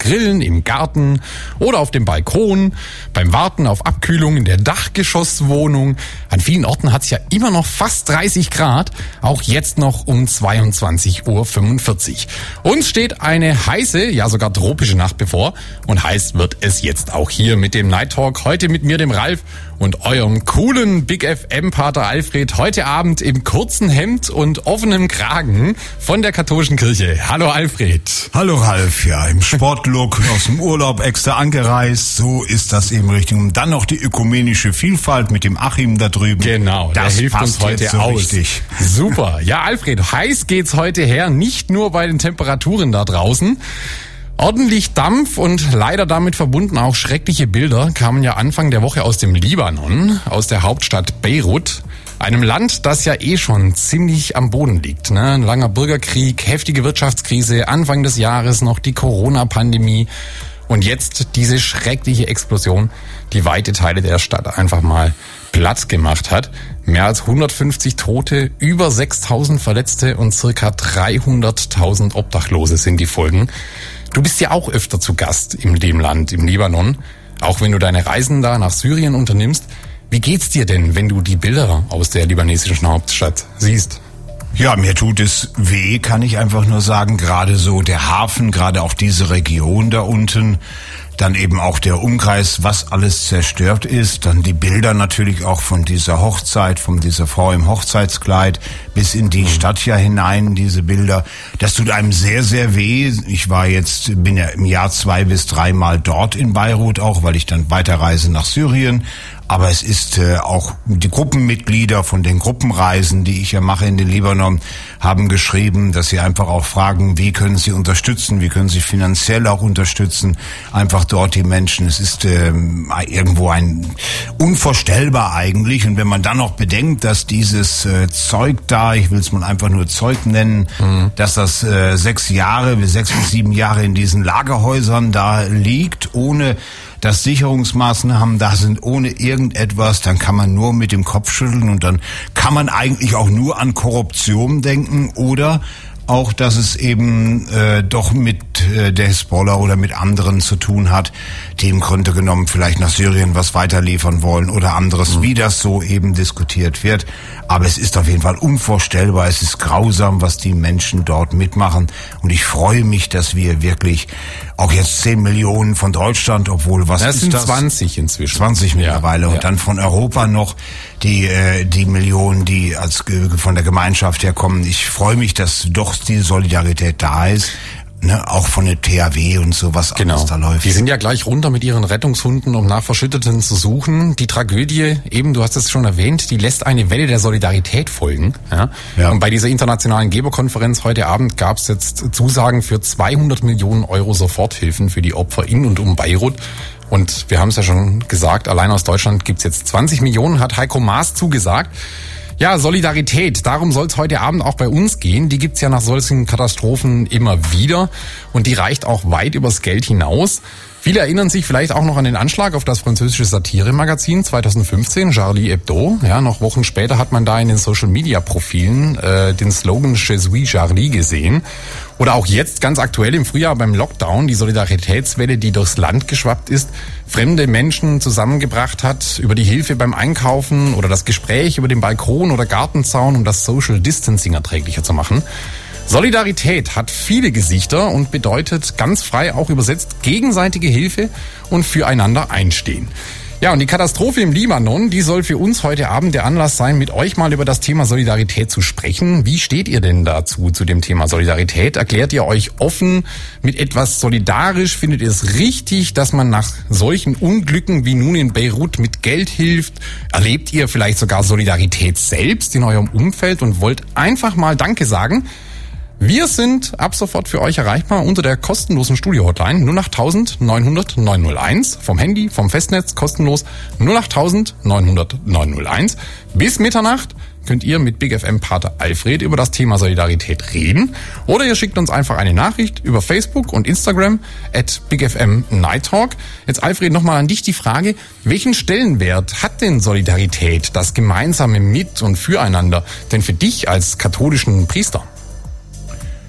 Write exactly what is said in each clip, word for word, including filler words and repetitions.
Grillen im Garten oder auf dem Balkon, beim Warten auf Abkühlung in der Dachgeschosswohnung. An vielen Orten hat es ja immer noch fast dreißig Grad, auch jetzt noch um zweiundzwanzig Uhr fünfundvierzig. Uns steht eine heiße, ja sogar tropische Nacht bevor und heiß wird es jetzt auch hier mit dem Night Talk. Heute mit mir, dem Ralf, und eurem coolen Big F M-Pater Alfred. Heute Abend im kurzen Hemd und offenem Kragen von der katholischen Kirche. Hallo Alfred. Hallo Ralf, ja, im Sportlook, aus dem Urlaub extra angereist. So ist das eben richtig. Und dann noch die ökumenische Vielfalt mit dem Achim da drüben. Genau, das der hilft uns heute so aus. Richtig. Super. Ja, Alfred, heiß geht's heute her. Nicht nur bei den Temperaturen da draußen. Ordentlich Dampf und leider damit verbunden auch schreckliche Bilder kamen ja Anfang der Woche aus dem Libanon, aus der Hauptstadt Beirut, einem Land, das ja eh schon ziemlich am Boden liegt. Ne? Ein langer Bürgerkrieg, heftige Wirtschaftskrise, Anfang des Jahres noch die Corona-Pandemie und jetzt diese schreckliche Explosion, die weite Teile der Stadt einfach mal platt gemacht hat. Mehr als hundertfünfzig Tote, über sechstausend Verletzte und circa dreihunderttausend Obdachlose sind die Folgen. Du bist ja auch öfter zu Gast in dem Land, im Libanon, auch wenn du deine Reisen da nach Syrien unternimmst. Wie geht's dir denn, wenn du die Bilder aus der libanesischen Hauptstadt siehst? Ja, mir tut es weh, kann ich einfach nur sagen. Gerade so der Hafen, gerade auch diese Region da unten, dann eben auch der Umkreis, was alles zerstört ist, dann die Bilder natürlich auch von dieser Hochzeit, von dieser Frau im Hochzeitskleid bis in die Stadt ja hinein, diese Bilder. Das tut einem sehr, sehr weh. Ich war jetzt, bin ja im Jahr zwei bis dreimal dort in Beirut auch, weil ich dann weiterreise nach Syrien. Aber es ist äh, auch die Gruppenmitglieder von den Gruppenreisen, die ich ja mache in den Libanon, haben geschrieben, dass sie einfach auch fragen, wie können sie unterstützen, wie können sie finanziell auch unterstützen, einfach dort die Menschen. Es ist äh, irgendwo ein unvorstellbar eigentlich. Und wenn man dann noch bedenkt, dass dieses äh, Zeug da, ich will es mal einfach nur Zeug nennen, mhm. dass das äh, sechs Jahre, sechs bis sieben Jahre in diesen Lagerhäusern da liegt, ohne dass Sicherungsmaßnahmen da sind, ohne irgendetwas, dann kann man nur mit dem Kopf schütteln und dann kann man eigentlich auch nur an Korruption denken oder auch, dass es eben äh, doch mit äh, der Hisbollah oder mit anderen zu tun hat, die im Grunde genommen vielleicht nach Syrien was weiterliefern wollen oder anderes, mhm. wie das so eben diskutiert wird. Aber es ist auf jeden Fall unvorstellbar, es ist grausam, was die Menschen dort mitmachen. Und ich freue mich, dass wir wirklich auch jetzt zehn Millionen von Deutschland, obwohl was das ist sind das? zwanzig inzwischen. zwanzig mittlerweile. Ja, und ja. dann von Europa noch die äh, die Millionen, die als von der Gemeinschaft herkommen. Ich freue mich, dass doch die Solidarität da ist. Ne, auch von der T H W und so, was genau. alles da läuft. Die sind ja gleich runter mit ihren Rettungshunden, um nach Verschütteten zu suchen. Die Tragödie, eben, du hast es schon erwähnt, die lässt eine Welle der Solidarität folgen. Ja? Ja. Und bei dieser internationalen Geberkonferenz heute Abend gab es jetzt Zusagen für zweihundert Millionen Euro Soforthilfen für die Opfer in und um Beirut. Und wir haben es ja schon gesagt, allein aus Deutschland gibt's jetzt zwanzig Millionen, hat Heiko Maas zugesagt. Ja, Solidarität, darum soll es heute Abend auch bei uns gehen. Die gibt's ja nach solchen Katastrophen immer wieder und die reicht auch weit übers Geld hinaus. Viele erinnern sich vielleicht auch noch an den Anschlag auf das französische Satiremagazin zweitausendfünfzehn, Charlie Hebdo. Ja, noch Wochen später hat man da in den Social-Media-Profilen äh, den Slogan Je suis Charlie gesehen. Oder auch jetzt, ganz aktuell im Frühjahr beim Lockdown, die Solidaritätswelle, die durchs Land geschwappt ist, fremde Menschen zusammengebracht hat, über die Hilfe beim Einkaufen oder das Gespräch über den Balkon oder Gartenzaun, um das Social Distancing erträglicher zu machen. Solidarität hat viele Gesichter und bedeutet ganz frei auch übersetzt gegenseitige Hilfe und füreinander einstehen. Ja, und die Katastrophe im Libanon, die soll für uns heute Abend der Anlass sein, mit euch mal über das Thema Solidarität zu sprechen. Wie steht ihr denn dazu, zu dem Thema Solidarität? Erklärt ihr euch offen mit etwas solidarisch? Findet ihr es richtig, dass man nach solchen Unglücken wie nun in Beirut mit Geld hilft? Erlebt ihr vielleicht sogar Solidarität selbst in eurem Umfeld und wollt einfach mal Danke sagen? Wir sind ab sofort für euch erreichbar unter der kostenlosen Studio-Hotline null acht neunhundert neunhunderteins. Vom Handy, vom Festnetz, kostenlos null acht neunhundert neunhunderteins. Bis Mitternacht könnt ihr mit Big F M-Pater Alfred über das Thema Solidarität reden. Oder ihr schickt uns einfach eine Nachricht über Facebook und Instagram at Big F M Night Talk. Jetzt Alfred, nochmal an dich die Frage, welchen Stellenwert hat denn Solidarität, das gemeinsame Mit- und Füreinander, denn für dich als katholischen Priester?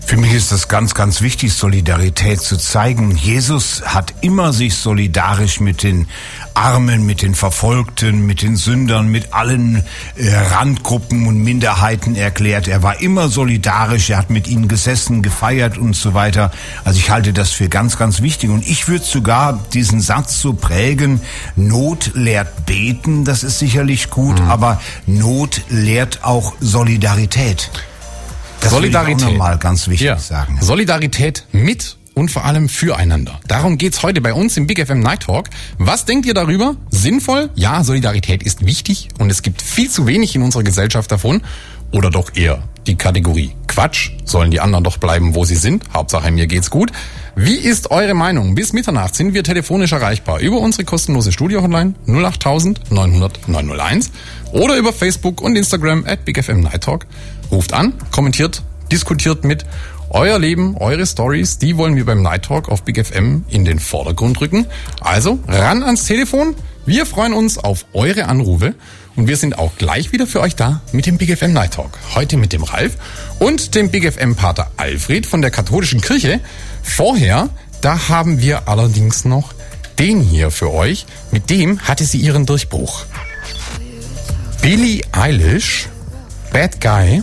Für mich ist das ganz, ganz wichtig, Solidarität zu zeigen. Jesus hat immer sich solidarisch mit den Armen, mit den Verfolgten, mit den Sündern, mit allen äh, Randgruppen und Minderheiten erklärt. Er war immer solidarisch, er hat mit ihnen gesessen, gefeiert und so weiter. Also ich halte das für ganz, ganz wichtig. Und ich würde sogar diesen Satz so prägen, Not lehrt beten, das ist sicherlich gut, mhm. aber Not lehrt auch Solidarität. Das Solidarität. will ich auch nochmal ganz wichtig ja. sagen. Solidarität mit und vor allem füreinander. Darum geht's heute bei uns im Big F M Night Talk. Was denkt ihr darüber? Sinnvoll? Ja, Solidarität ist wichtig und es gibt viel zu wenig in unserer Gesellschaft davon. Oder doch eher die Kategorie Quatsch, sollen die anderen doch bleiben, wo sie sind. Hauptsache mir geht's gut. Wie ist eure Meinung? Bis Mitternacht sind wir telefonisch erreichbar über unsere kostenlose Studio-Hotline null acht tausend neunhundert neun null eins oder über Facebook und Instagram at Big F M Night Talk. Ruft an, kommentiert, diskutiert mit. Euer Leben, eure Stories, die wollen wir beim Night Talk auf Big F M in den Vordergrund rücken. Also ran ans Telefon. Wir freuen uns auf eure Anrufe und wir sind auch gleich wieder für euch da mit dem Big F M Night Talk. Heute mit dem Ralf und dem Big F M Pater Alfred von der katholischen Kirche. Vorher, da haben wir allerdings noch den hier für euch. Mit dem hatte sie ihren Durchbruch. Billie Eilish, Bad Guy.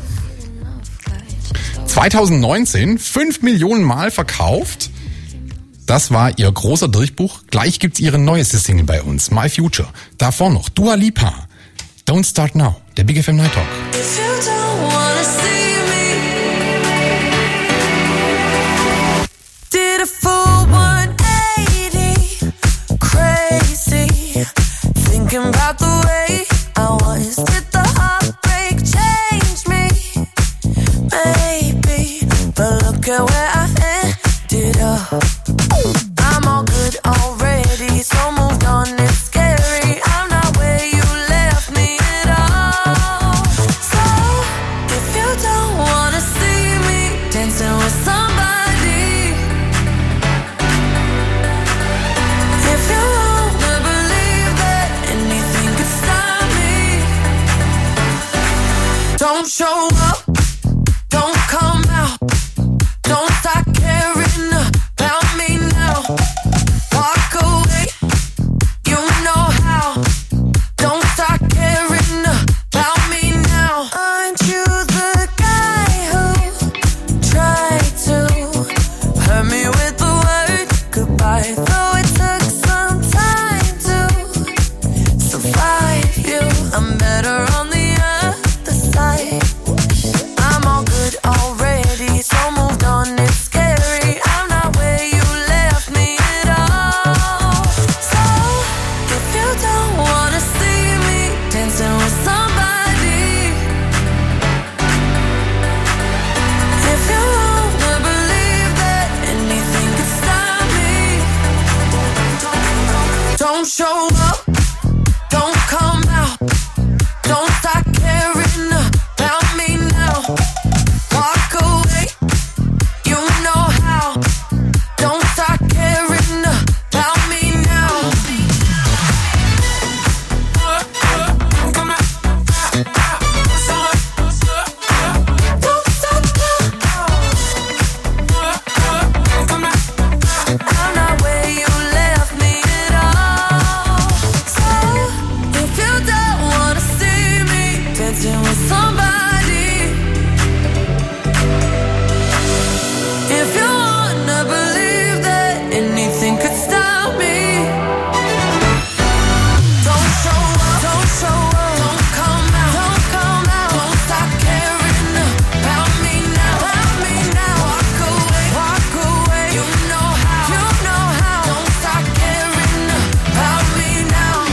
zwanzig neunzehn, fünf Millionen Mal verkauft. Das war ihr großer Durchbruch. Gleich gibt's ihre neueste Single bei uns, My Future. Davor noch Dua Lipa, Don't Start Now, der Big F M Night Talk. Look at where I ended up. I'm all good already, so moved on, it's scary. I'm not where you left me at all. So, if you don't wanna see me dancing with somebody, if you wanna believe that anything could stop me, don't show up, don't come out. Don't start caring about me now. Walk away, you know how. Don't start caring about me now. Aren't you the guy who tried to hurt me with the word goodbye? Though it took some time to survive you, I'm better on the other side. I'm all good already, so moved on. It's scary, I'm not where you left me at all. So, if you don't wanna see me dancing with somebody, if you wanna believe that anything could stop me, don't show up, don't come out, don't start caring about me now. Walk away, you know how. Don't start caring about me now. Don't stop now. I'm not where you left me at all. So, if you don't wanna see me dancing with somebody, if you wanna believe that anything could stop me, don't show up, don't show up, don't come out, don't come out, don't stop caring about me now, about me now. Walk away, walk away, you know how, you know how. Don't stop caring about me now.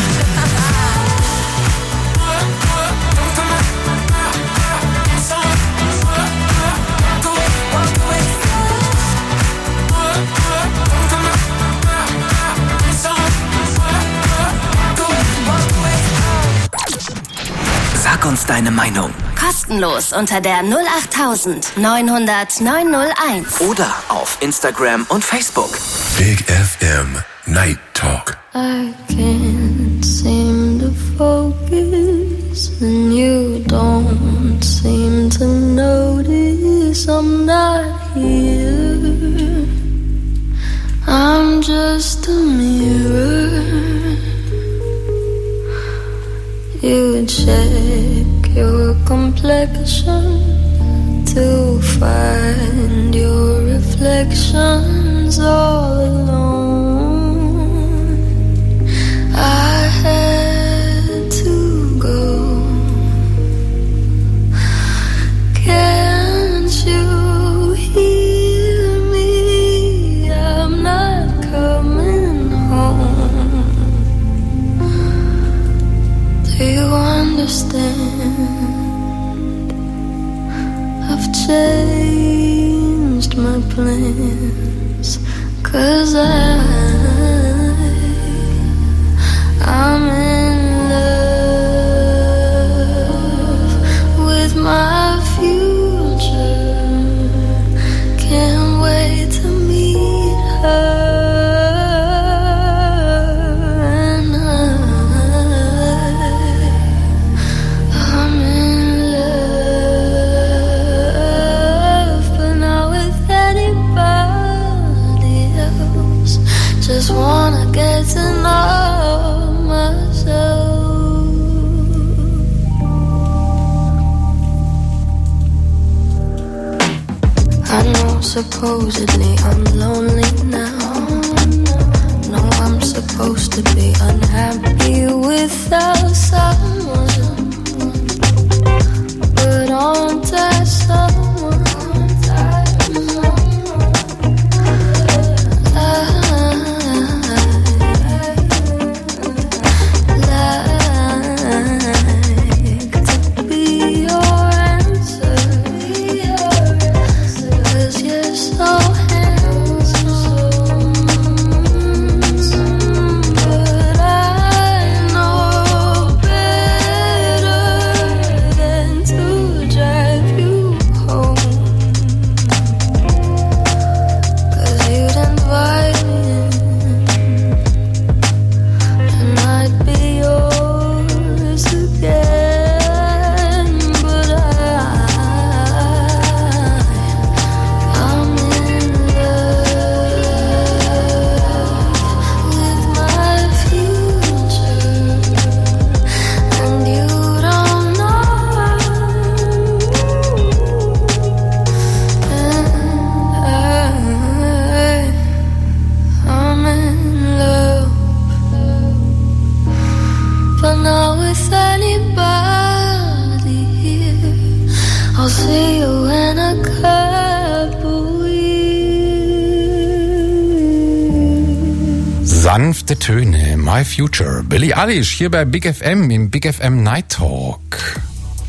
Walk away. Sag uns deine Meinung. Kostenlos unter der null acht tausend neunhundert neun null eins. Oder auf Instagram und Facebook. Big F M Night Talk. I can't seem to focus, and you don't seem to notice since I'm not here. I'm just a mirror. You check your complexion to find your reflections all alone. I had to go. Can't you hear me? I'm not coming home. Do you understand? I've changed my plans, 'cause I, I'm in love with my future. Can't wait to meet her. And I, I'm in love, but not with anybody else. Just wanna get to know myself. I know supposedly I'm lonely now. No, I'm supposed to be unhappy without someone, but aren't I someone? Sanfte Töne, My Future, Billie Eilish hier bei Big F M im Big F M Night Talk.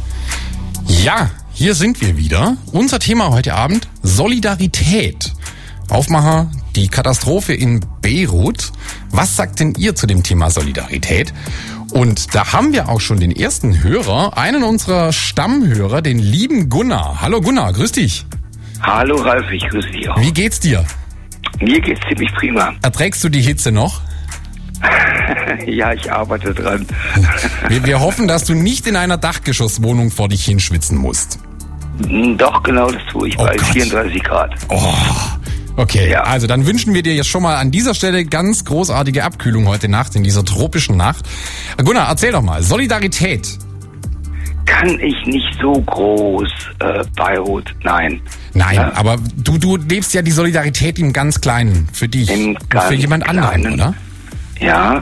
Ja, hier sind wir wieder. Unser Thema heute Abend: Solidarität. Aufmacher, die Katastrophe in Beirut. Was sagt denn ihr zu dem Thema Solidarität? Und da haben wir auch schon den ersten Hörer, einen unserer Stammhörer, den lieben Gunnar. Hallo Gunnar, grüß dich. Hallo Ralf, ich grüße dich auch. Wie geht's dir? Mir geht's ziemlich prima. Erträgst du die Hitze noch? Ja, ich arbeite dran. Wir, wir hoffen, dass du nicht in einer Dachgeschosswohnung vor dich hinschwitzen musst. Doch, genau das tue ich, Oh bei Gott. vierunddreißig Grad. Oh, okay. Ja. Also dann wünschen wir dir jetzt schon mal an dieser Stelle ganz großartige Abkühlung heute Nacht, in dieser tropischen Nacht. Gunnar, erzähl doch mal, Solidarität. Kann ich nicht so groß, äh, Beirut, nein. Nein, Ja. aber du, du lebst ja die Solidarität im ganz Kleinen, für dich Im und ganz für jemand anderen, Kleinen. oder? Ja,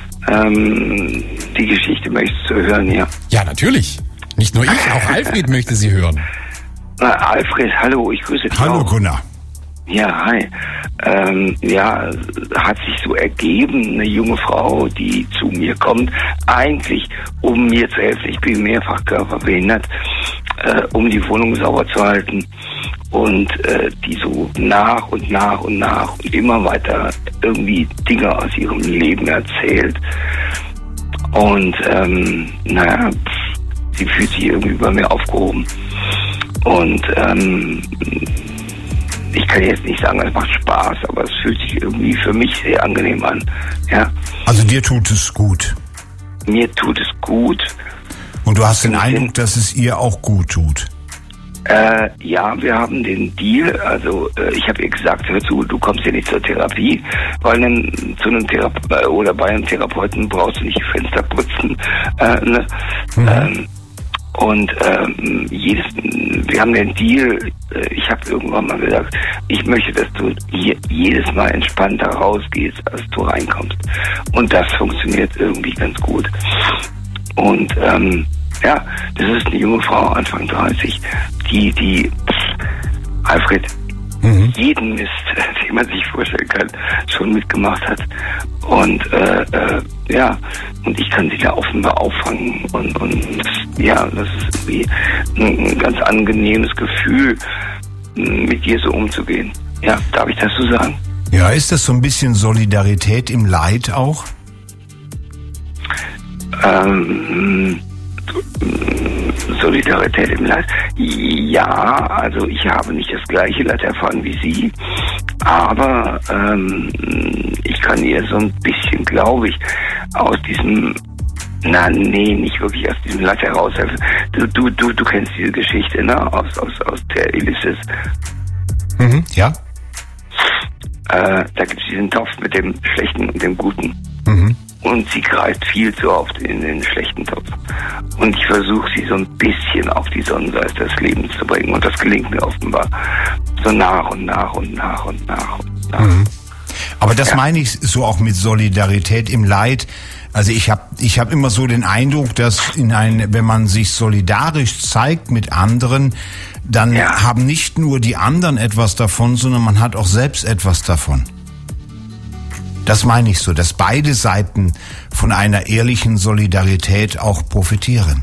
ähm, die Geschichte möchtest du hören, ja. Ja, natürlich. Nicht nur ich, auch Alfred möchte sie hören. Na, Alfred, hallo, ich grüße dich Hallo auch. Gunnar. Ja, hi. Ähm, ja, hat sich so ergeben, eine junge Frau, die zu mir kommt, eigentlich um mir zu helfen. Ich bin mehrfach körperbehindert, äh, um die Wohnung sauber zu halten und äh, die so nach und nach und nach und immer weiter irgendwie Dinge aus ihrem Leben erzählt. Und ähm, naja, pff, sie fühlt sich irgendwie bei mir aufgehoben. Und ähm, ich kann jetzt nicht sagen, es macht Spaß, aber es fühlt sich irgendwie für mich sehr angenehm an. Ja, Also dir tut es gut. mir tut es gut. Und du hast den Ja. Eindruck, dass es ihr auch gut tut. Äh, ja, wir haben den Deal, also äh, ich habe ihr gesagt, hör zu, du kommst hier nicht zur Therapie, weil dann zu einem Therapeuten oder bei einem Therapeuten brauchst du nicht die Fenster putzen. Äh, ne? mhm. ähm, und ähm, jedes, wir haben den Deal, äh, ich habe irgendwann mal gesagt, ich möchte, dass du je, jedes Mal entspannter rausgehst, als du reinkommst. Und das funktioniert irgendwie ganz gut. Und ähm, ja, das ist eine junge Frau, Anfang dreißig, die, die, Alfred, mhm. jeden Mist, den man sich vorstellen kann, schon mitgemacht hat. Und äh, äh, ja, und ich kann sie da offenbar auffangen. Und, und ja, das ist irgendwie ein, ein ganz angenehmes Gefühl, mit ihr so umzugehen. Ja, darf ich das so sagen? Ja, ist das so ein bisschen Solidarität im Leid auch? Ähm... Solidarität im Leid. Ja, also ich habe nicht das gleiche Leid erfahren wie Sie, aber ähm, ich kann ihr so ein bisschen, glaube ich, aus diesem, na nee, nicht wirklich aus diesem Leid heraushelfen. Du, du, du, du kennst diese Geschichte, ne, aus, aus, aus der Ulysses. Mhm, ja. Äh, da gibt es diesen Topf mit dem Schlechten und dem Guten. Mhm. Und sie greift viel zu oft in den schlechten Topf. Und ich versuche, sie so ein bisschen auf die Sonnenseite des Lebens zu bringen. Und das gelingt mir offenbar so nach und nach und nach und nach und nach. Mhm. Aber das ja. meine ich so auch mit Solidarität im Leid. Also ich habe ich hab immer so den Eindruck, dass in ein, wenn man sich solidarisch zeigt mit anderen, dann ja. haben nicht nur die anderen etwas davon, sondern man hat auch selbst etwas davon. Das meine ich so, dass beide Seiten von einer ehrlichen Solidarität auch profitieren.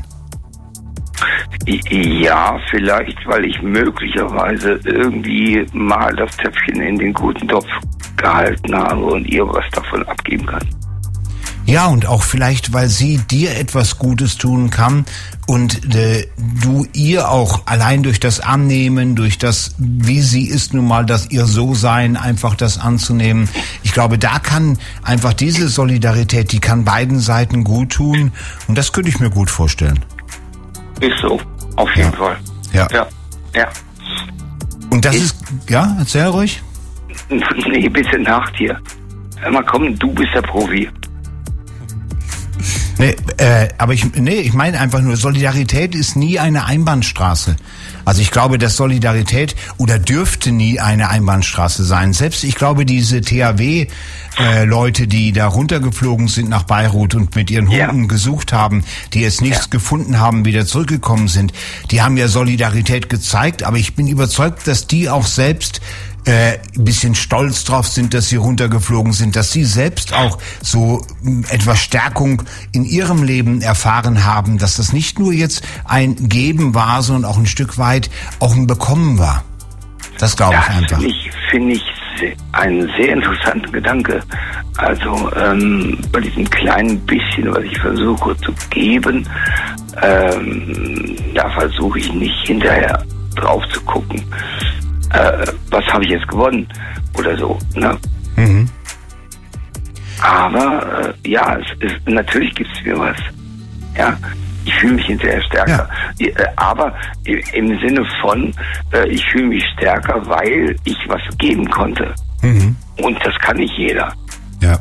Ja, vielleicht, weil ich möglicherweise irgendwie mal das Töpfchen in den guten Topf gehalten habe und ihr was davon abgeben kann. Ja, und auch vielleicht, weil sie dir etwas Gutes tun kann und äh, du ihr auch allein durch das Annehmen, durch das, wie sie ist nun mal, das ihr So-Sein, einfach das anzunehmen. Ich glaube, da kann einfach diese Solidarität, die kann beiden Seiten gut tun und das könnte ich mir gut vorstellen. Ist so, auf jeden ja. Fall. Ja. Ja, ja. Und das ich, ist, ja, erzähl ruhig. Nee, bitte nach dir. Hör mal, komm, du bist der Profi. Nee, äh, aber ich, nee, ich meine einfach nur, Solidarität ist nie eine Einbahnstraße. Also ich glaube, dass Solidarität oder dürfte nie eine Einbahnstraße sein. Selbst ich glaube, diese T H W-Leute, äh, die da runtergeflogen sind nach Beirut und mit ihren Hunden ja. gesucht haben, die es nichts ja. gefunden haben, wieder zurückgekommen sind, die haben ja Solidarität gezeigt. Aber ich bin überzeugt, dass die auch selbst Äh, ein bisschen stolz drauf sind, dass sie runtergeflogen sind, dass sie selbst auch so äh, etwas Stärkung in ihrem Leben erfahren haben, dass das nicht nur jetzt ein Geben war, sondern auch ein Stück weit auch ein Bekommen war. Das glaube ich einfach. Das finde ich einen sehr interessanten Gedanke. Also ähm, bei diesem kleinen bisschen, was ich versuche zu geben, ähm, da versuche ich nicht hinterher drauf zu gucken. Äh, was habe ich jetzt gewonnen oder so, ne? Mhm. Aber äh, ja, es ist, natürlich gibt es mir was. Ja, ich fühle mich hinterher stärker. Ja. Äh, aber im Sinne von, äh, ich fühle mich stärker, weil ich was geben konnte. Mhm. Und das kann nicht jeder. Ja.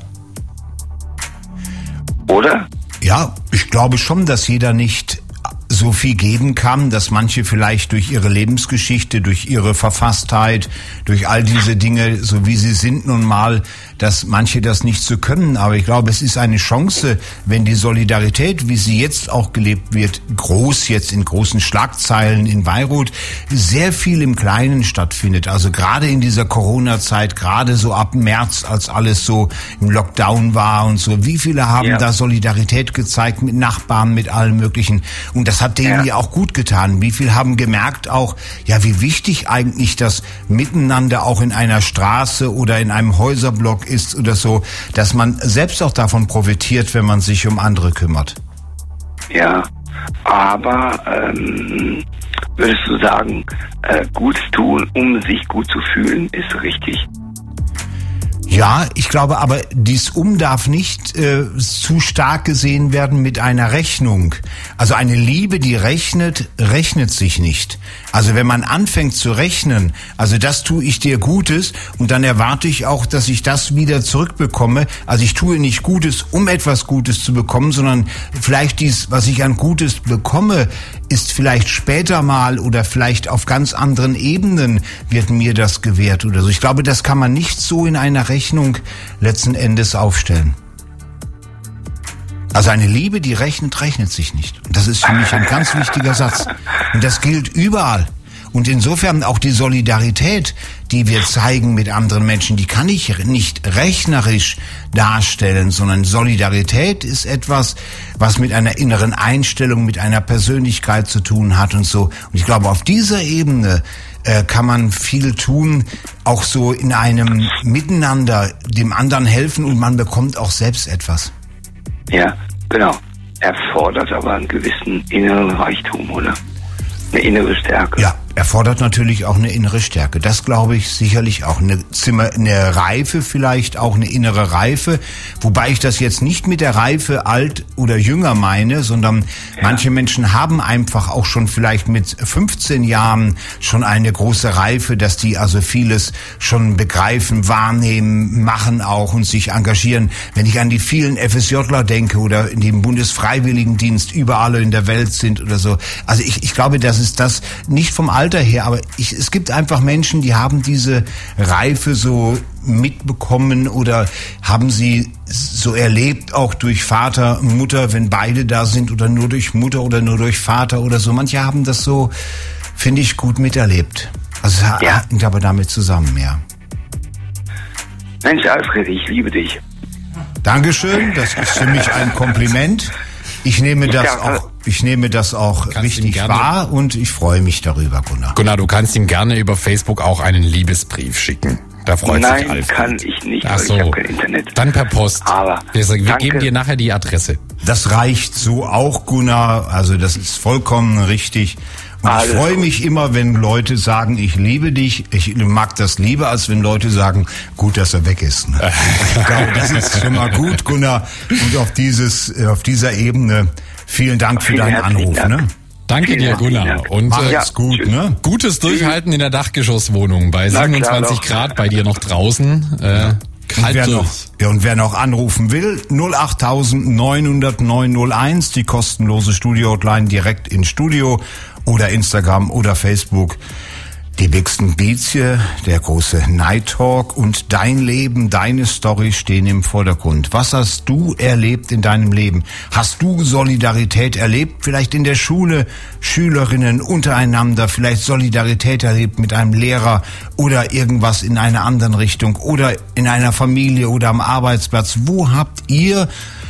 Oder? Ja, ich glaube schon, dass jeder nicht so viel geben kann, dass manche vielleicht durch ihre Lebensgeschichte, durch ihre Verfasstheit, durch all diese Dinge, so wie sie sind nun mal, dass manche das nicht so können. Aber ich glaube, es ist eine Chance, wenn die Solidarität, wie sie jetzt auch gelebt wird, groß jetzt in großen Schlagzeilen in Beirut, sehr viel im Kleinen stattfindet. Also gerade in dieser Corona-Zeit, gerade so ab März, als alles so im Lockdown war und so, wie viele haben ja. da Solidarität gezeigt mit Nachbarn, mit allem Möglichen. Und das hat denen ja. ja auch gut getan. Wie viel haben gemerkt auch, ja, wie wichtig eigentlich das Miteinander auch in einer Straße oder in einem Häuserblock ist oder so, dass man selbst auch davon profitiert, wenn man sich um andere kümmert. Ja, aber ähm, würdest du sagen, äh, Gutes tun, um sich gut zu fühlen, ist richtig? Ja, ich glaube aber, dies Um darf nicht äh, zu stark gesehen werden mit einer Rechnung. Also eine Liebe, die rechnet, rechnet sich nicht. Also wenn man anfängt zu rechnen, also das tue ich dir Gutes und dann erwarte ich auch, dass ich das wieder zurückbekomme. Also ich tue nicht Gutes, um etwas Gutes zu bekommen, sondern vielleicht dies, was ich an Gutes bekomme, ist vielleicht später mal oder vielleicht auf ganz anderen Ebenen wird mir das gewährt oder so. Ich glaube, das kann man nicht so in einer Rechnung letzten Endes aufstellen. Also eine Liebe, die rechnet, rechnet sich nicht. Und das ist für mich ein ganz wichtiger Satz. Und das gilt überall. Und insofern auch die Solidarität, die wir zeigen mit anderen Menschen, die kann ich nicht rechnerisch darstellen, sondern Solidarität ist etwas, was mit einer inneren Einstellung, mit einer Persönlichkeit zu tun hat und so. Und ich glaube, auf dieser Ebene äh, kann man viel tun, auch so in einem Miteinander dem anderen helfen und man bekommt auch selbst etwas. Ja, genau. Erfordert aber einen gewissen inneren Reichtum, oder? Eine innere Stärke. Ja, erfordert natürlich auch eine innere Stärke. Das glaube ich sicherlich auch. Eine, Zimmer, eine Reife vielleicht, auch eine innere Reife. Wobei ich das jetzt nicht mit der Reife alt oder jünger meine, sondern ja. manche Menschen haben einfach auch schon vielleicht mit fünfzehn Jahren schon eine große Reife, dass die also vieles schon begreifen, wahrnehmen, machen auch und sich engagieren. Wenn ich an die vielen F S J ler denke oder in dem Bundesfreiwilligendienst überall in der Welt sind oder so. Also ich, ich glaube, das ist das nicht vom Alter her, aber ich, es gibt einfach Menschen, die haben diese Reife so mitbekommen oder haben sie so erlebt, auch durch Vater, Mutter, wenn beide da sind oder nur durch Mutter oder nur durch Vater oder so. Manche haben das so, finde ich, gut miterlebt. Also es ja. hängt aber damit zusammen, ja. Mensch, Alfred, ich liebe dich. Dankeschön, das ist für mich ein Kompliment. Ich nehme das auch, ich nehme das auch richtig wahr und ich freue mich darüber, Gunnar. Gunnar, du kannst ihm gerne über Facebook auch einen Liebesbrief schicken. Da freut Nein, sich Alfred. kann ich nicht, Ach so. Ich habe kein Internet. Dann per Post. Aber wir, wir danke. geben dir nachher die Adresse. Das reicht so auch, Gunnar. Also das ist vollkommen richtig. Und Alles ich freue mich immer, wenn Leute sagen, ich liebe dich. Ich mag das lieber, als wenn Leute sagen, gut, dass er weg ist. Ne? Ich glaube, das ist schon mal gut, Gunnar. Und auf dieses, auf dieser Ebene vielen Dank für deinen Anruf. Ne? Danke Vielen dir, Gunnar. Dank. Und Mach äh, es gut, tschüss. ne? Gutes Durchhalten in der Dachgeschosswohnung bei Na, siebenundzwanzig klar, Grad bei dir noch draußen. Äh, Und kalt wer, durch. noch, ja, und wer noch anrufen will, null acht neun hundert neun null eins, die kostenlose Studio-Hotline direkt ins Studio oder Instagram oder Facebook. Die Bixen Beats hier, der große Night Talk und dein Leben, deine Story stehen im Vordergrund. Was hast du erlebt in deinem Leben? Hast du Solidarität erlebt? Vielleicht in der Schule, Schülerinnen untereinander, vielleicht Solidarität erlebt mit einem Lehrer oder irgendwas in einer anderen Richtung oder in einer Familie oder am Arbeitsplatz. Wo habt ihr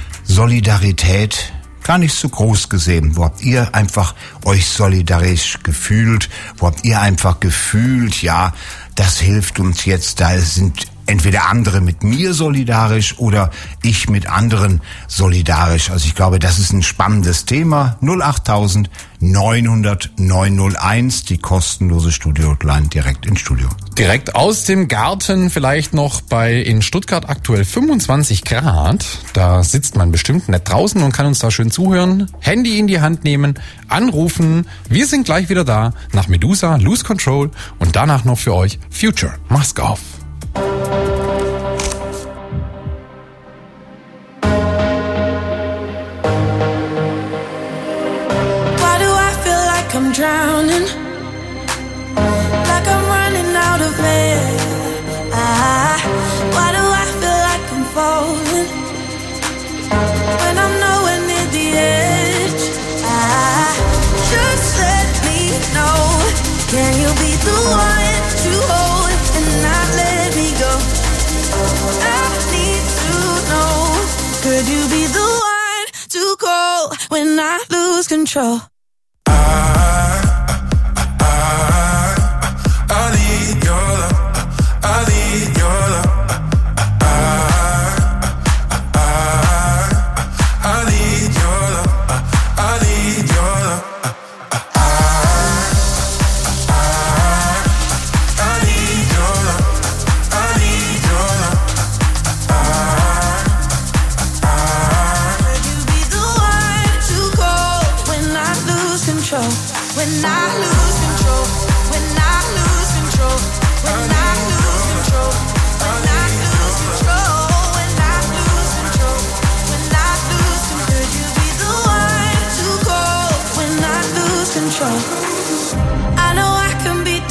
Solidarität gar nicht so groß gesehen? Wo habt ihr einfach euch solidarisch gefühlt? Wo habt ihr einfach gefühlt, ja, das hilft uns jetzt, da sind entweder andere mit mir solidarisch oder ich mit anderen solidarisch. Also ich glaube, das ist ein spannendes Thema. null acht neun hundert neun null eins, die kostenlose Studio-Hotline direkt ins Studio. Direkt aus dem Garten, vielleicht noch bei in Stuttgart aktuell fünfundzwanzig Grad. Da sitzt man bestimmt nicht draußen und kann uns da schön zuhören. Handy in die Hand nehmen, anrufen. Wir sind gleich wieder da nach Medusa, Lose Control und danach noch für euch Future. Mask Off. I'm drowning, like I'm running out of air. Ah, why do I feel like I'm falling when I'm nowhere near the edge? Ah, just let me know. Can you be the one to hold and not let me go? I need to know. Could you be the one to call when I lose control?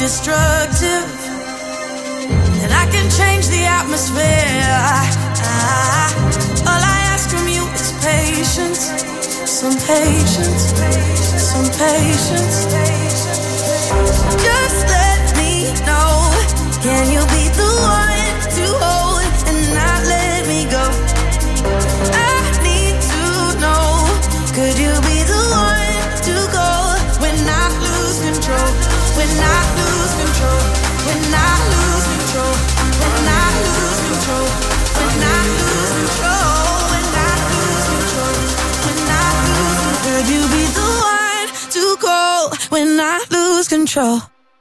destructive, and I can change the atmosphere. I, I, all I ask from you is patience, some patience, some patience. Just let me know, can you be the one to hold and not let me go? I need to know, could you be the one to go when I lose control? When I lose control, when I lose control, when I lose control, when I lose control, when I lose control, when I lose control, could you be the one to go when I lose control?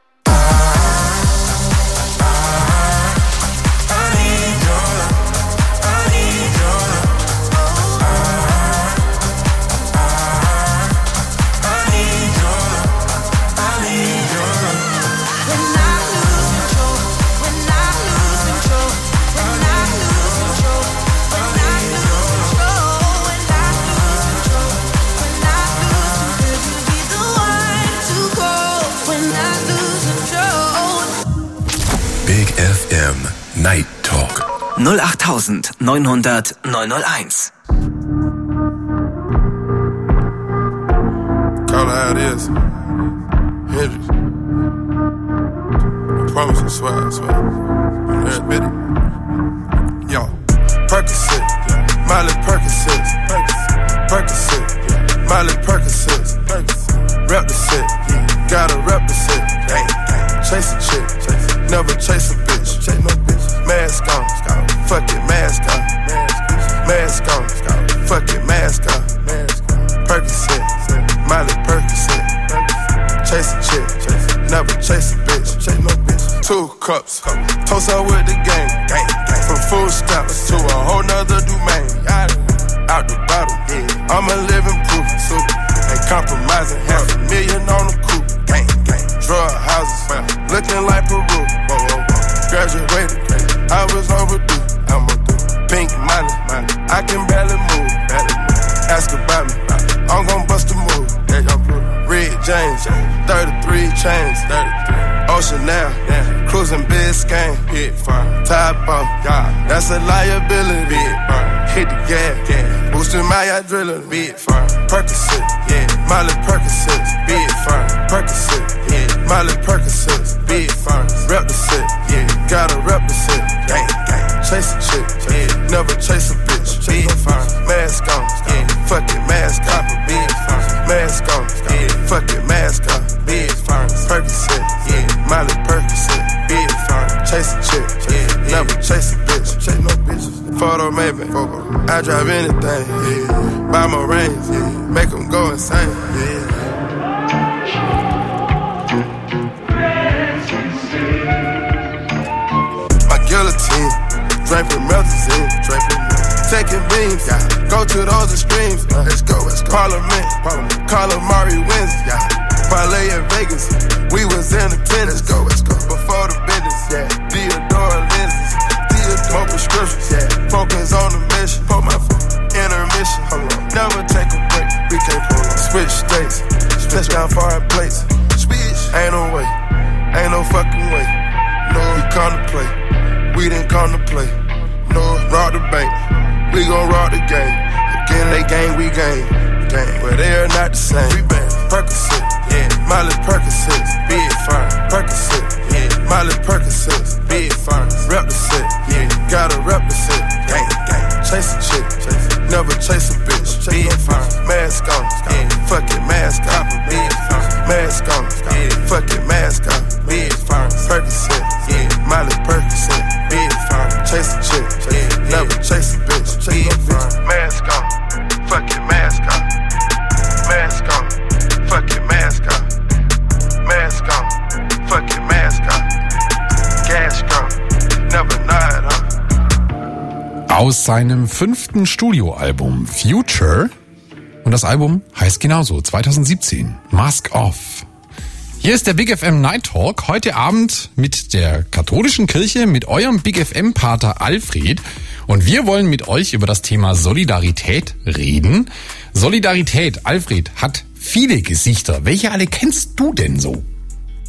F M Night Talk. null acht neun hundert neun null eins. Call it how it is. Hendrix. I promise you, swear, I swear. I'm there, admit it. Yo, Percocet, Miley Percocet, Percocet, Miley Percocet, rep the set, gotta rep the set. Chase a chick, never chase a bitch. Chase no bitch. Mask on, fuck it, mask on. Mask on, fuck it, mask on. Percocet, Miley Percocet. Chase a chick, never chase a bitch. Chase no bitch. Two cups, toast up with the game. From food stamps to a whole nother domain. Out the bottle, I'm a living proof. Ain't compromising, half a million on the coupe. Drug houses, looking like Peru. Graduated, I was overdue. I'm overdue. Pink money, I can barely move. Ask about me, I'm gon' bust a move. Red James, thirty-three chains. Ocean now, cruising Biscayne. Top off, that's a liability. Hit the gas, boosting my adrenaline. Percocet, yeah, Miley Percocet, big firm. Percocet, yeah, Miley Percocet, big firm. Rep the set, yeah, gotta rep the set. Gang, gang, chase a chick, yeah, never chase a bitch. Big firm, mask on, yeah, fuck it, mask on. Big firm, mask on, yeah, fuck it, mask on. Big firm, Percocet, yeah, Miley Percocet, big firm. Chase a chick, yeah, never chase a bitch. Chase no bitches. Photo maybe, I drive anything, yeah. Buy my rings, yeah. Make them go insane, yeah. My guillotine, draping melazine, draping taking beams, yeah. Go to those extremes, uh, let's go, let's go. Parliament, Parliament. Calamari wins, yeah. Parlay in Vegas, we was in attendance, let's go, let's go. Before the business, yeah. Theodore lenses, Theodore prescriptions, yeah. Focus on the mission, put my foot, intermission, hold on. Never take a break, we can't pull on. Switch states, touchdown foreign plates. Switch, ain't no way, ain't no fucking way. No, we come to play, we didn't come to play. No, rock the bank, we gon' rock the game. Again, they game, we game, game. But they are not the same. Percocet, yeah, Miley Percocet, big firm. Percocet, yeah, Miley Percocet, big firm. Rep the set, yeah, gotta rep the set. Gang, gang, chase a chick, chase. Never chase a bitch. Big firm, mask on, yeah, fuck it, mask on. Big firm, mask on, yeah, fuck it, mask on. Big firm, Percocet, yeah, Miley Percocet, big firm. Chase a chick, yeah, never chase a bitch. Big firm, mask on, fuck it, mask on. Mask on, fuck it, mask on. Mask on, fuck it, mask on. Gas gun, never nod on. Aus seinem fünften Studioalbum Future. Und das Album heißt genauso, zwanzig siebzehn, Mask Off. Hier ist der Big F M Night Talk, heute Abend mit der katholischen Kirche, mit eurem Big F M Pater Alfred. Und wir wollen mit euch über das Thema Solidarität reden. Solidarität, Alfred, hat viele Gesichter. Welche alle kennst du denn so?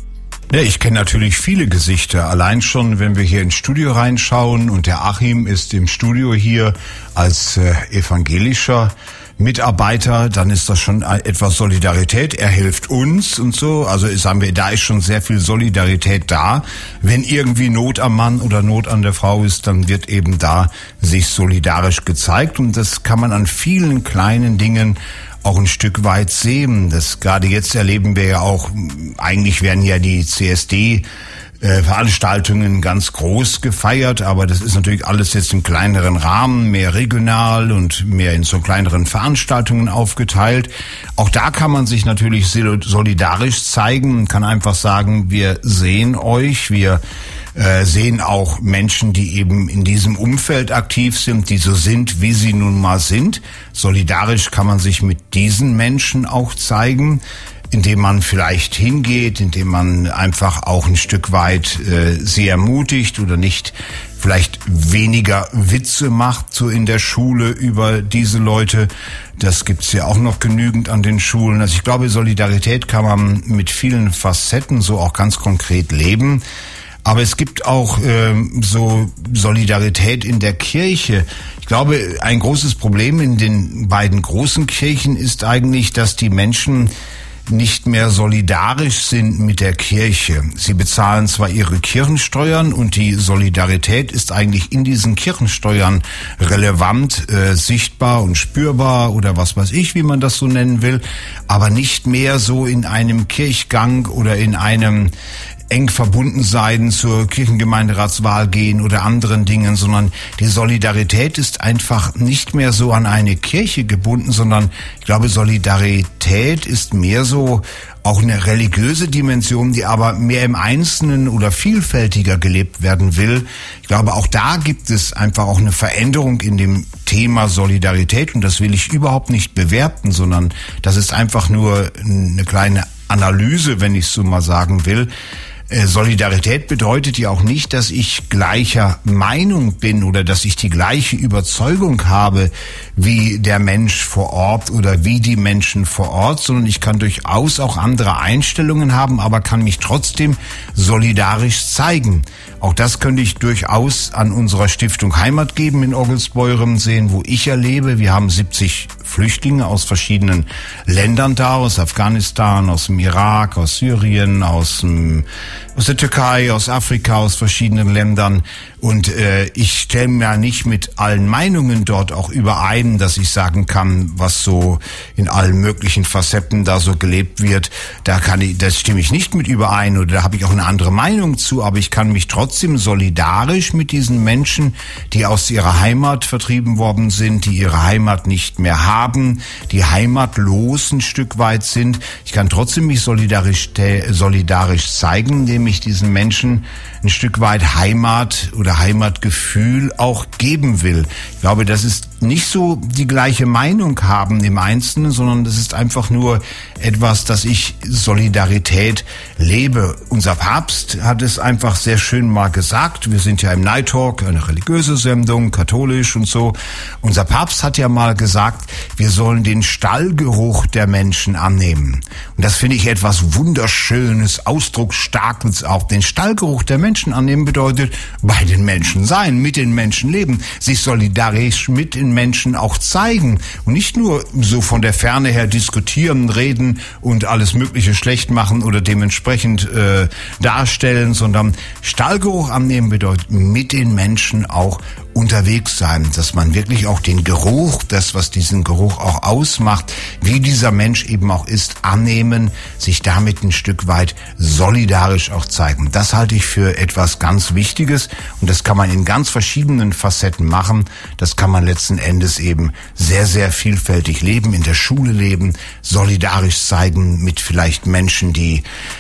Ja, ich kenne natürlich viele Gesichter. Allein schon, wenn wir hier ins Studio reinschauen und der Achim ist im Studio hier als äh, evangelischer Mitarbeiter, dann ist das schon etwas Solidarität. Er hilft uns und so. Also sagen wir, da ist schon sehr viel Solidarität da. Wenn irgendwie Not am Mann oder Not an der Frau ist, dann wird eben da sich solidarisch gezeigt. Und das kann man an vielen kleinen Dingen auch ein Stück weit sehen. Das gerade jetzt erleben wir ja auch, eigentlich werden ja die C S D Äh, Veranstaltungen ganz groß gefeiert, aber das ist natürlich alles jetzt im kleineren Rahmen, mehr regional und mehr in so kleineren Veranstaltungen aufgeteilt. Auch da kann man sich natürlich solidarisch zeigen, kann einfach sagen, wir sehen euch, wir äh, sehen auch Menschen, die eben in diesem Umfeld aktiv sind, die so sind, wie sie nun mal sind. Solidarisch kann man sich mit diesen Menschen auch zeigen, indem man vielleicht hingeht, indem man einfach auch ein Stück weit äh, sie ermutigt oder nicht vielleicht weniger Witze macht, so in der Schule über diese Leute. Das gibt's ja auch noch genügend an den Schulen. Also ich glaube, Solidarität kann man mit vielen Facetten so auch ganz konkret leben. Aber es gibt auch ähm, so Solidarität in der Kirche. Ich glaube, ein großes Problem in den beiden großen Kirchen ist eigentlich, dass die Menschen nicht mehr solidarisch sind mit der Kirche. Sie bezahlen zwar ihre Kirchensteuern und die Solidarität ist eigentlich in diesen Kirchensteuern relevant, äh, sichtbar und spürbar oder was weiß ich, wie man das so nennen will, aber nicht mehr so in einem Kirchgang oder in einem eng verbunden sein, zur Kirchengemeinderatswahl gehen oder anderen Dingen, sondern die Solidarität ist einfach nicht mehr so an eine Kirche gebunden, sondern ich glaube, Solidarität ist mehr so auch eine religiöse Dimension, die aber mehr im Einzelnen oder vielfältiger gelebt werden will. Ich glaube, auch da gibt es einfach auch eine Veränderung in dem Thema Solidarität und das will ich überhaupt nicht bewerten, sondern das ist einfach nur eine kleine Analyse, wenn ich es so mal sagen will. Solidarität bedeutet ja auch nicht, dass ich gleicher Meinung bin oder dass ich die gleiche Überzeugung habe wie der Mensch vor Ort oder wie die Menschen vor Ort, sondern ich kann durchaus auch andere Einstellungen haben, aber kann mich trotzdem solidarisch zeigen. Auch das könnte ich durchaus an unserer Stiftung Heimat geben in Orgelsbeuren sehen, wo ich erlebe. Wir haben siebzig Flüchtlinge aus verschiedenen Ländern da, aus Afghanistan, aus dem Irak, aus Syrien, aus dem aus der Türkei, aus Afrika, aus verschiedenen Ländern. Und äh, ich stelle mir nicht mit allen Meinungen dort auch überein, dass ich sagen kann, was so in allen möglichen Facetten da so gelebt wird. Da kann ich, das stimme ich nicht mit überein oder da habe ich auch eine andere Meinung zu. Aber ich kann mich trotzdem solidarisch mit diesen Menschen, die aus ihrer Heimat vertrieben worden sind, die ihre Heimat nicht mehr haben, die heimatlos ein Stück weit sind. Ich kann trotzdem mich solidarisch, solidarisch zeigen, indem ich diesen Menschen ein Stück weit Heimat oder Heimatgefühl auch geben will. Ich glaube, das ist nicht so die gleiche Meinung haben im Einzelnen, sondern das ist einfach nur etwas, dass ich Solidarität lebe. Unser Papst hat es einfach sehr schön mal gesagt. Wir sind ja im Night Talk, eine religiöse Sendung, katholisch und so. Unser Papst hat ja mal gesagt, wir sollen den Stallgeruch der Menschen annehmen. Und das finde ich etwas Wunderschönes, Ausdrucksstarkes auch. Den Stallgeruch der Menschen annehmen bedeutet, bei den Menschen sein, mit den Menschen leben, sich solidarisch mit den Menschen auch zeigen und nicht nur so von der Ferne her diskutieren, reden und alles Mögliche schlecht machen oder dementsprechend äh, darstellen, sondern Stallgeruch annehmen bedeutet mit den Menschen auch unterwegs sein, dass man wirklich auch den Geruch, das, was diesen Geruch auch ausmacht, wie dieser Mensch eben auch ist, annehmen, sich damit ein Stück weit solidarisch auch zeigen. Das halte ich für etwas ganz Wichtiges und das kann man in ganz verschiedenen Facetten machen. Das kann man letzten Endes eben sehr, sehr vielfältig leben, in der Schule leben, solidarisch zeigen mit vielleicht Menschen, die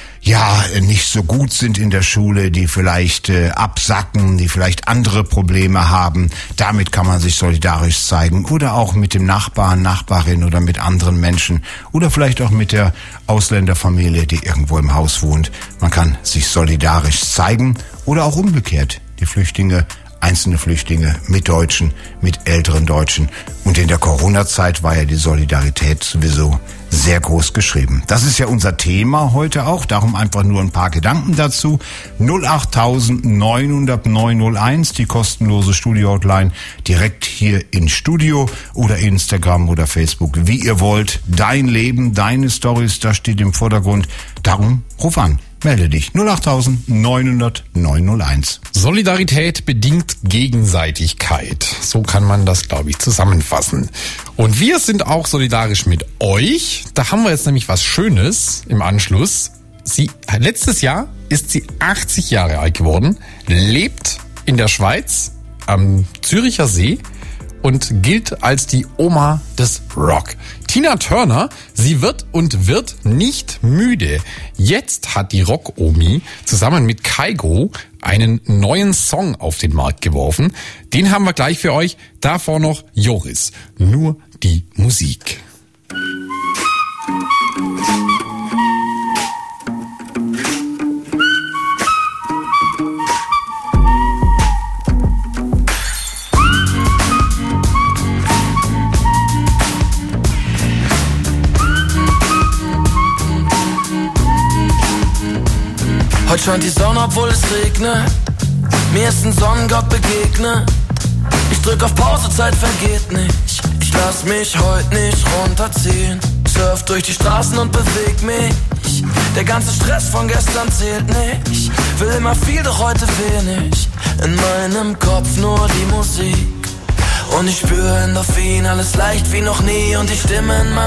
ja nicht so gut sind in der Schule, die vielleicht äh, absacken, die vielleicht andere Probleme haben. Damit kann man sich solidarisch zeigen. Oder auch mit dem Nachbarn, Nachbarin oder mit anderen Menschen. Oder vielleicht auch mit der Ausländerfamilie, die irgendwo im Haus wohnt. Man kann sich solidarisch zeigen. Oder auch umgekehrt. Die Flüchtlinge, einzelne Flüchtlinge mit Deutschen, mit älteren Deutschen. Und in der Corona-Zeit war ja die Solidarität sowieso sehr groß geschrieben. Das ist ja unser Thema heute auch, darum einfach nur ein paar Gedanken dazu. null acht neunhundert neunhunderteins, die kostenlose Studio-Hotline, direkt hier in Studio oder Instagram oder Facebook, wie ihr wollt. Dein Leben, deine Storys, das steht im Vordergrund. Darum ruf an. Melde dich. null acht neunhundert neunhunderteins. Solidarität bedingt Gegenseitigkeit. So kann man das, glaube ich, zusammenfassen. Und wir sind auch solidarisch mit euch. Da haben wir jetzt nämlich was Schönes im Anschluss. Sie, letztes Jahr ist sie achtzig Jahre alt geworden, lebt in der Schweiz am Züricher See und gilt als die Oma des Rock. Tina Turner, sie wird und wird nicht müde. Jetzt hat die Rock-Omi zusammen mit Kygo einen neuen Song auf den Markt geworfen. Den haben wir gleich für euch. Davor noch Joris. Nur die Musik. Heute scheint die Sonne, obwohl es regnet. Mir ist ein Sonnengott begegnet. Ich drück auf Pause, Zeit vergeht nicht. Ich lass mich heute nicht runterziehen. Surf durch die Straßen und beweg mich. Der ganze Stress von gestern zählt nicht. Will immer viel, doch heute wenig. In meinem Kopf nur die Musik. Und ich spüre Endorphin, alles leicht wie noch nie. Und die Stimme in meinem